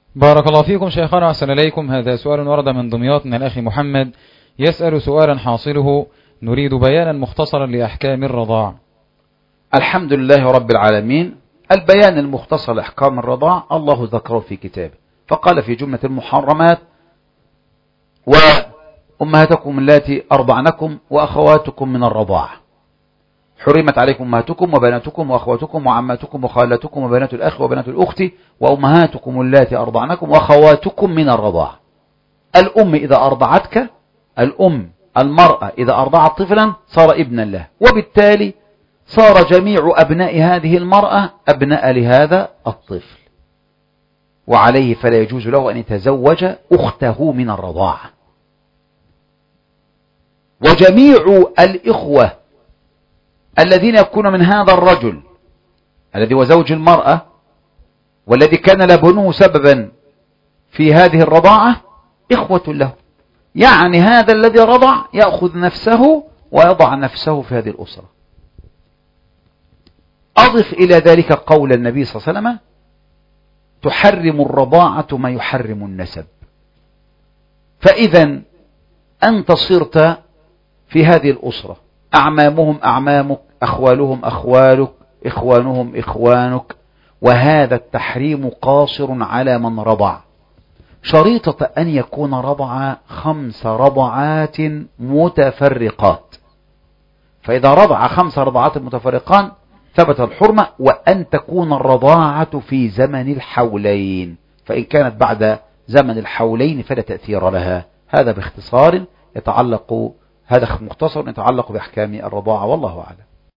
بارك الله فيكم شيخنا، أحسن إليكم. هذا سؤال ورد من دمياط من الأخ محمد، يسأل سؤالا حاصله: نريد بيانا مختصرا لأحكام الرضاع. الحمد لله رب العالمين. البيان المختصر لأحكام الرضاع الله ذكره في كتابه، فقال في جملة المحرمات: وأمهاتكم اللاتي أرضعنكم وأخواتكم من الرضاعة، حرمت عليكم أمهاتكم وبناتكم وأخواتكم وعماتكم وخالاتكم وبنات الأخ وبنات الأخت وأمهاتكم اللاتي أرضعنكم وأخواتكم من الرضاعة. الأم إذا أرضعتك، المرأة إذا أرضعت طفلا صار ابنا له، وبالتالي صار جميع أبناء هذه المرأة أبناء لهذا الطفل، وعليه فلا يجوز له أن يتزوج أخته من الرضاعة. وجميع الإخوة الذين يكون من هذا الرجل الذي هو زوج المرأة والذي كان لبنه سببا في هذه الرضاعة إخوة له، يعني هذا الذي رضع يأخذ نفسه ويضع نفسه في هذه الأسرة. أضف إلى ذلك قول النبي صلى الله عليه وسلم: تحرم الرضاعة ما يحرم النسب. فإذا أنت صرت في هذه الأسرة، أعمامهم أعمامك، أخوالهم أخوالك، إخوانهم إخوانك، وهذا التحريم قاصر على من رضع، شريطة أن يكون رضع 5 رضعات متفرقات. فإذا رضع 5 رضعات متفرقان ثبت الحرمة، وأن تكون الرضاعة في زمن الحولين، فإن كانت بعد زمن الحولين فلا تأثير لها. هذا باختصار يتعلق، هذا مختصر يتعلق بأحكام الرضاعة، والله أعلم.